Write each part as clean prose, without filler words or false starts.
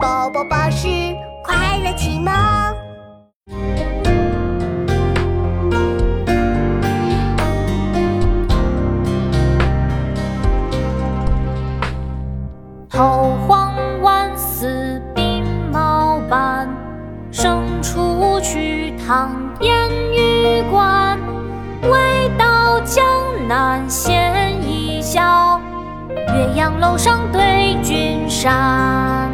宝宝巴士快乐启蒙。 头黄弯丝鬓毛斑，生出瞿塘烟雨关。未到江南先一笑，岳阳楼上对君山。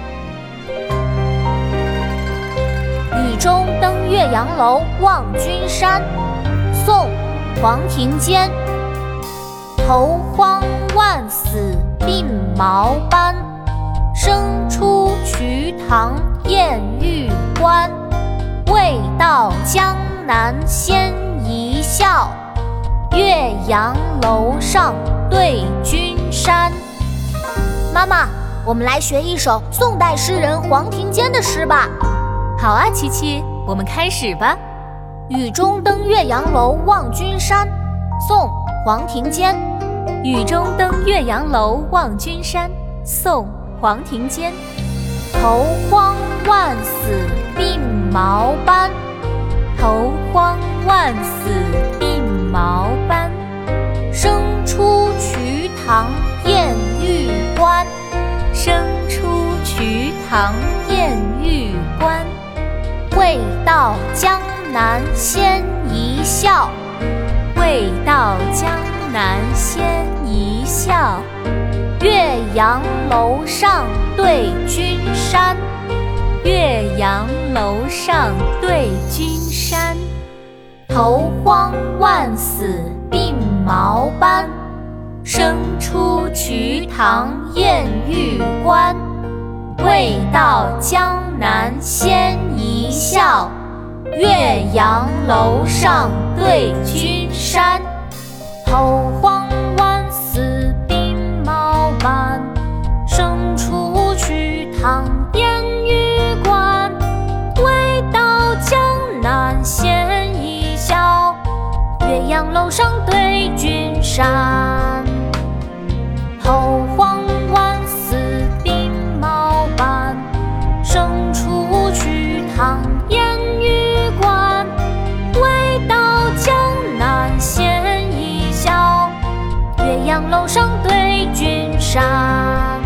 雨中登岳阳楼望君山，宋·黄庭坚。头黄弯丝鬓毛斑，生出瞿塘烟雨关。未到江南先一笑，岳阳楼上对君山。妈妈，我们来学一首宋代诗人黄庭坚的诗吧。 好啊，琪琪，我们开始吧。 雨中登岳阳楼望君山，宋·黄庭坚。 雨中登岳阳楼望君山，宋·黄庭坚。 头黄弯丝鬓毛斑， 头黄弯丝鬓毛斑， 生出瞿塘烟雨关。 生出瞿塘烟雨关。 未到江南先一笑， 未到江南先一笑， 岳阳楼上对君山。 岳阳楼上对君山。 头黄弯丝鬓毛斑， 生出瞿塘烟雨关。 未到江南先一笑，岳阳楼上对君山。头黄弯丝鬓毛斑，生出瞿塘烟雨关。未到江南先一笑，岳阳楼上对君山。头黄弯丝鬓毛斑，生出瞿塘烟雨关。未到江南先一笑，岳阳楼上对君山。